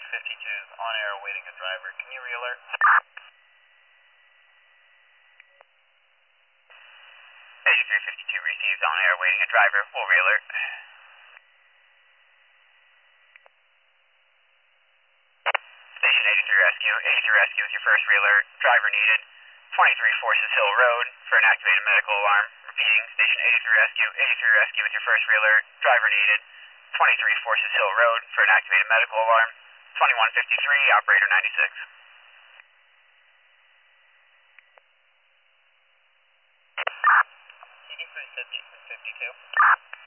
52 is on air awaiting a driver. Can you re-alert? 8352 received on air awaiting a driver. We'll re-alert. Station 83 Rescue. 83 Rescue with your first re-alert. Driver needed. 23 Forces Hill Road for an activated medical alarm. Repeating, Station 83 Rescue. 83 Rescue with your first re-alert. Driver needed. 23 Forces Hill Road for an activated medical alarm. 2153, operator 96. CD 350 for 52.